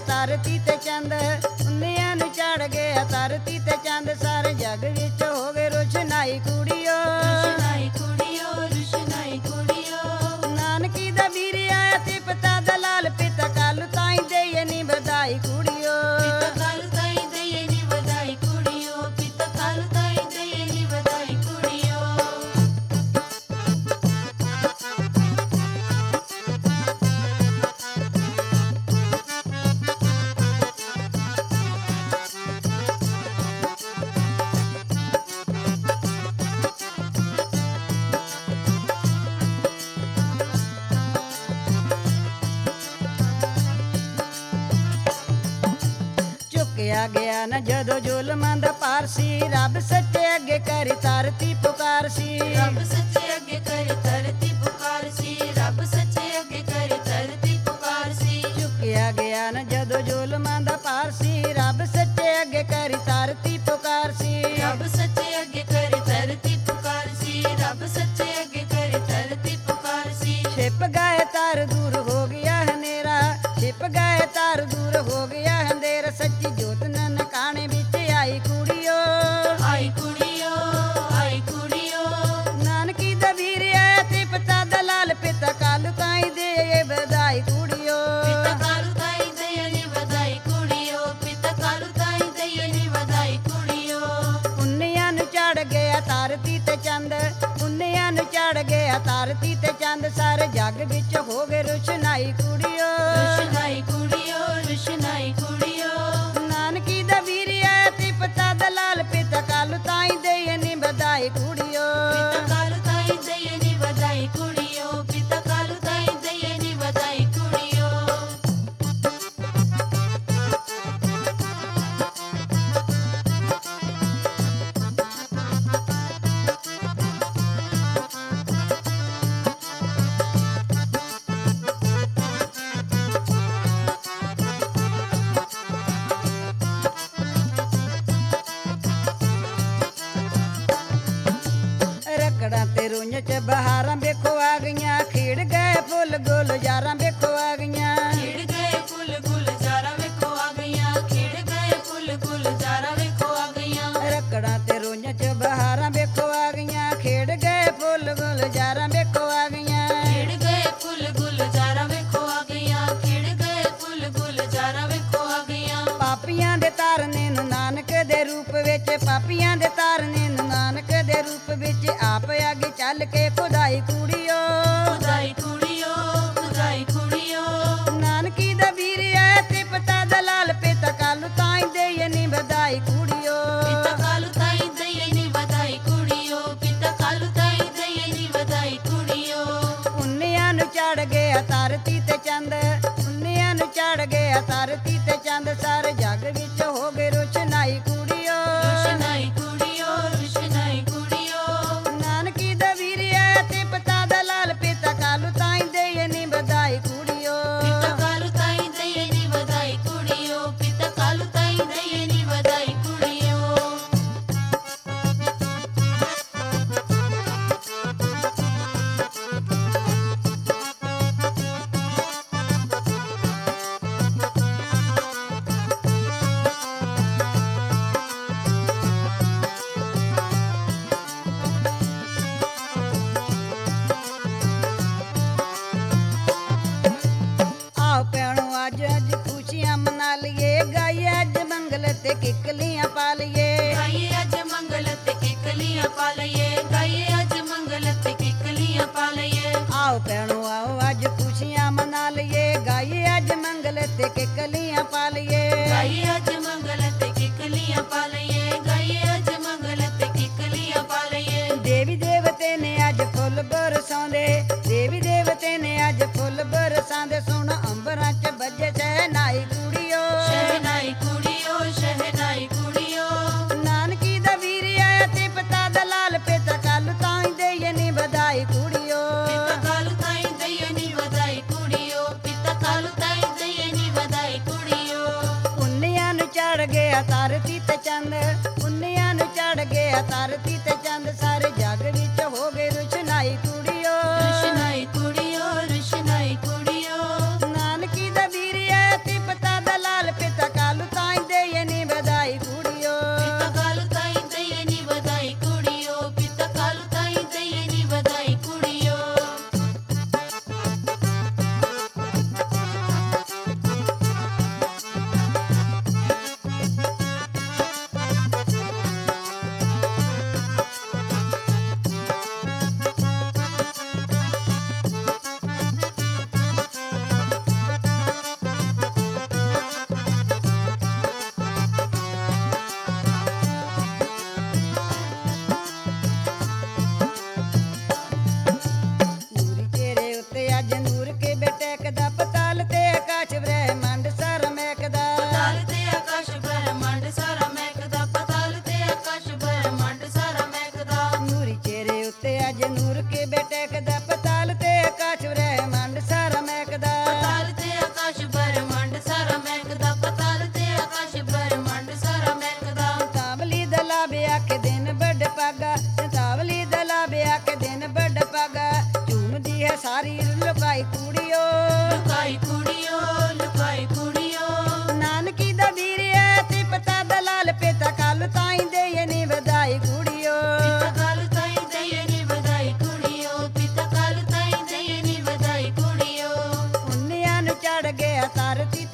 ਧਰਤੀ ਤੇ ਚੰਦ, ਉੰਨਿਆਂ ਨੂੰ ਚੜ ਗਿਆ ਧਰਤੀ ਤੇ ਚੰਦ, ਸਾਰੇ ਜਗ ਵਿੱਚ ਹੋ ਗਏ ਰੁਸ਼ਨਾਈ ਕੁੜੀਓ। ਰੁਸ਼ਨਾਈ ਕੁੜੀਓ, ਰੁਸ਼ਨਾਈ ਕੁੜੀਓ। ਨਾਨਕੀ ਦਾ ਵੀਰ ਆਇਆ ਤੇ ਪਿਤਾ ਦਾ ਲਾਲ, ਪਿਤਾ ਕਾਲੂ ਤਾਈ ਦੇਈਏ ਨੀ ਵਧਾਈ ਕੁੜੀਓ। ਪਿਤਾ ਕਾਲੂ ਤਾਈ ਦੇਈਏ ਨੀ ਵਧਾਈ ਕੁੜੀਓ, ਪਿਤਾ ਕਾਲੂ ਤਾਈ ਦੇਈਏ ਨੀ ਵਧਾਈ ਕੁੜੀਓ। ਝੁਕਿਆ ਗਿਆ ਨਾ ਜਦੋਂ ਜ਼ੁਲਮਾਂ ਦਾ ਪਾਰ ਸੀ, ਰੱਬ ਸੱਚੇ ਅੱਗੇ ਕਰੀ ਧਰਤੀ ਪੁਕਾਰ ਸੀ। ਰੱਬ ਸੱਚੇ ਅੱਗੇ ਕਰੇ ਧਰਤੀ ਪੁਕਾਰ ਸੀ, ਰੱਬ ਸੱਚੇ ਅੱਗੇ ਕਰੇ ਧਰਤੀ ਪੁਕਾਰ ਸੀ। ਝੁਕਿਆ ਗਿਆ ਨਾ ਜਦੋਂ ਜ਼ੁਲਮਾਂ ਦਾ ਪਾਰ ਸੀ, ਰੱਬ ਸੱਚੇ ਅੱਗੇ ਕਰੀ ਧਰਤੀ ਪੁਕਾਰ ਸੀ। ਰੱਬ ਸੱਚੇ ਅੱਗੇ ਕਰੇ ਧਰਤੀ ਪੁਕਾਰ ਸੀ, ਰੱਬ ਸੱਚੇ ਅੱਗੇ ਕਰੇ ਧਰਤੀ ਪੁਕਾਰ ਸੀ। ਛਿਪ ਗਏ ਤਾਰ ਦੂਰ ਹੋ ਗਿਆ ਹਨੇਰਾ, ਛਿਪ ਗਏ ਤਾਰ ਦੂਰ ਹੋ ਗਿਆ ਅੰਧੇਰਾ, ਸੱਚੀ ਜੋਤ ਨਨਕਾਣੇ ਵਿੱਚ ਆਈ ਕੁੜੀਓ। ਆਈ ਕੁੜੀਓ, ਆਈ ਕੁੜੀਓ। ਨਾਨਕੀ ਦਾ ਵੀਰ ਆਇਆ ਤੇ ਪਿਤਾ ਦਾ ਲਾਲ, ਪਿਤਾ ਕਾਲੂ ਤਾਈ ਦੇ ਵਧਾਈ ਕੁੜੀਓ। ਪਿਤਾ ਕਾਲੂ ਤਾਈ ਦੇਈਏ ਨੀ ਵਧਾਈ ਕੁੜੀਓ, ਪਿਤਾ ਕਾਲੂ ਤਾਈ ਦੇਈਏ ਨੀ ਵਧਾਈ ਕੁੜੀਓ। ਉੰਨਿਆਂ ਨੂੰ ਚੜ ਗਿਆ ਧਰਤੀ ਤੇ ਚੰਦ, ਉੰਨਿਆਂ ਨੂੰ ਚੜ ਗਿਆ ਧਰਤੀ ਤੇ ਚੰਦ, ਸਾਰੇ ਜਗ ਵਿੱਚ ਹੋ ਗਏ ਰੁਸ਼ਨਾਈ ਕੁੜੀਓ। ਰੁਸ਼ਨਾਈ ਕੁੜੀਓ, ਰੁਸ਼ਨਾਈ ਕੁੜੀਓ। ਨਾਨਕੀ ਦਾ ਵੀਰ ਆਇਆ ਤੇ ਪਿਤਾ ਦਾ ਲਾਲ, ਪਿਤਾ ਕਾਲੂ ਤਾਈ ਦੇਈਏ ਨੀ ਵਧਾਈ ਕੁੜੀਓ। ਪਿਤਾ ਕਾਲੂ ਤਾਈ ਦੇਈਏ ਨੀ ਵਧਾਈ ਕੁੜੀਓ, ਪਿਤਾ ਕਾਲੂ ਤਾਈ ਦੇਈਏ ਨੀ ਵਧਾਈ ਕੁੜੀਓ। ਰਕੜਾਂ ਤੇ ਰੁੰਝ ਚ ਬਹਾਰਾਂ ਵੇਖੋ ਆ ਗਈਆਂ, ਖਿੜ ਗਏ ਫੁੱਲ ਗੁਲਜ਼ਾਰਾਂ ਵੇਖੋ ਆ ਗਈਆਂ। ਖਿੜ ਗਏ ਫੁੱਲ ਗੁਲਜ਼ਾਰਾਂ ਵੇਖੋ ਆ ਗਈਆਂ, ਖਿੜ ਗਏ ਫੁੱਲ ਗੁਲਜ਼ਾਰਾਂ ਵੇਖੋ ਆ ਗਈਆਂ। ਰਕੜਾਂ ਤੇ ਰੁੰਝ ਚ ਬਹਾਰਾਂ ਵੇਖੋ ਆ ਗਈਆਂ, ਖਿੜ ਗਏ ਫੁੱਲ ਗੁਲਜ਼ਾਰਾਂ ਵੇਖੋ ਆ ਗਈਆਂ। ਖਿੜ ਗਏ ਫੁੱਲ ਗੁਲਜ਼ਾਰਾਂ ਵੇਖੋ ਆ ਗਈਆਂ, ਖਿੜ ਗਏ ਫੁੱਲ ਗੁਲਜ਼ਾਰਾਂ ਵੇਖੋ ਆ ਗਈਆਂ। ਪਾਪੀਆਂ ਦੇ ਤਾਰਨੇ ਨੂੰ ਨਾਨਕ ਦੇ ਰੂਪ ਵਿੱਚ, ਪਾਪੀਆਂ ਦੇ ਤਾਰਨੇ ਨੂੰ ਨਾਨਕ ਦੇ ਰੂਪ ਵਿੱਚ, ਆਪ ਅੱਗੇ ਚੱਲ ਕੇ ਖੁਦਾਈ ਕੁੜੀਓ। ਖੁਦਾਈ ਕੁੜੀਓ, ਖੁਦਾਈ ਕੁੜੀਓ। ਨਾਨਕੀ ਦਾ ਵੀਰ ਆਇਆ ਤੇ ਪਿਤਾ ਦਾ ਲਾਲ, ਪਿਤਾ ਕਾਲੂ ਤਾਈ ਦੇਈਏ ਨੀ ਵਧਾਈ ਕੁੜੀਓ। ਪਿਤਾ ਕਾਲੂ ਤਾਈ ਦੇਈਏ ਨੀ ਵਧਾਈ ਕੁੜੀਓ, ਪਿਤਾ ਕਾਲੂ ਤਾਈ ਦੇਈਏ ਨੀ ਵਧਾਈ ਕੁੜੀਓ। ਉੰਨਿਆਂ ਨੂੰ ਚੜ ਗਿਆ ਧਰਤੀ ਤੇ ਚੰਦ, ਉੰਨਿਆਂ ਨੂੰ ਚੜ ਗਿਆ ਧਰਤੀ ਤੇ ਚੰਦ, ਸਾਰੇ ਜਗ ਵਿੱਚ ਹੋ ਗਏ ਰੁਸ਼ਨਾਈ ਕੁੜੀਓ। ਰੁਸ਼ਨਾਈ ਕੁੜੀਓ, ਰੁਸ਼ਨਾਈ ਕੁੜੀਓ। ਨਾਨਕੀ ਦਾ ਵੀਰ ਆਇਆ ਤੇ ਪਿਤਾ ਦਾ ਲਾਲ, ਪਿਤਾ ਕਾਲੂ ਤਾਈ ਦੇਈਏ ਨੀ ਵਧਾਈ ਕੁੜੀਓ। ਪਿਤਾ ਕਾਲੂ ਤਾਈ ਦੇਈਏ ਨੀ ਵਧਾਈ ਕੁੜੀਓ, ਪਿਤਾ ਕਾਲੂ ਤਾਈ ਦੇਈਏ ਨੀ ਵਧਾਈ ਕੁੜੀਓ। ਆਓ ਭੈਣੋ ਅੱਜ ਅੱਜ ਖੁਸ਼ੀਆਂ ਮਨਾ ਲਈਏ, ਗਾਈਏ ਅੱਜ ਮੰਗਲ ਤੇ ਕਿੱਕਲੀਆਂ ਪਾ ਲਈਏ। ਗਾਈਏ ਅੱਜ ਮੰਗਲ ਤੇ ਕਿੱਕਲੀਆਂ ਪਾ ਲਈਏ, ਗਾਈਏ ਅੱਜ ਮੰਗਲ ਤੇ ਕਿੱਕਲੀਆਂ ਪਾ ਲਈਏ। ਆਓ ਭੈਣੋ ਆਓ ਅੱਜ ਖੁਸ਼ੀਆਂ ਮਨਾ ਲਈਏ, ਗਾਈਏ ਅੱਜ ਮੰਗਲ ਤੇ ਕਿੱਕਲੀਆਂ ਪਾ ਲਈਏ। ਗਾਈਏ ਅੱਜ ਮੰਗਲ ਤੇ ਕਿੱਕਲੀਆਂ ਪਾ ਲਈਏ, ਗਾਈਏ ਅੱਜ ਮੰਗਲ ਤੇ ਕਿੱਕਲੀਆਂ ਪਾ ਲਈਏ। ਦੇਵੀ ਦੇਵਤੇ ਨੇ ਅੱਜ ਫੁੱਲ ਬਰਸਾਉਂਦੇ, ਦੇਵੀ ਦੇਵਤੇ ਨੇ ਅੱਜ ਫੁੱਲ ਬਰਸਾਉਂਦੇ, ਸੁਣ ਅੰਬਰਾਂ ਚ ਵੱਜੇ ਸ਼ਹਿਨਾਈ ਕੁੜੀਓ। ਸ਼ਹਿਨਾਈ ਕੁੜੀਓ, ਸ਼ਹਿਨਾਈ ਕੁੜੀਓ। ਨਾਨਕੀ ਦਾ ਵੀਰ ਆਇਆ ਤੇ ਪਿਤਾ ਦਾ ਲਾਲ, ਪਿਤਾ ਕਾਲੂ ਤਾਈ ਦੇਈਏ ਨੀ ਵਧਾਈ ਕੁੜੀਓ। ਪਿਤਾ ਕਾਲੂ ਤਾਈ ਦੇਈਏ ਨੀ ਵਧਾਈ ਕੁੜੀਓ, ਪਿਤਾ ਕਾਲੂ ਤਾਈ ਦੇਈਏ ਨੀ ਵਧਾਈ ਕੁੜੀਓ। ਉੰਨਿਆਂ ਨੂੰ ਚੜ ਗਿਆ ਧਰਤੀ ਤੇ ਚੰਦ, ਉੰਨਿਆਂ ਨੂੰ ਚੜ ਗਿਆ ਧਰਤੀ ਤੇ ਚੰਦ, ਸਾਰੇ ਜਗ ਵਿੱਚ ਹੋ ਗਏ ਰੁਸ਼ਨਾਈ ਕੁੜੀਓ। ਰੁਸ਼ਨਾਈ ਕੁੜੀਓ, ਰੁਸ਼ਨਾਈ ਕੁੜੀਓ। ਨਾਨਕੀ ਦਾ ਵੀਰ ਆਇਆ ਤੇ ਪਿਤਾ ਦਾ ਲਾਲ, ਧਰਤੀ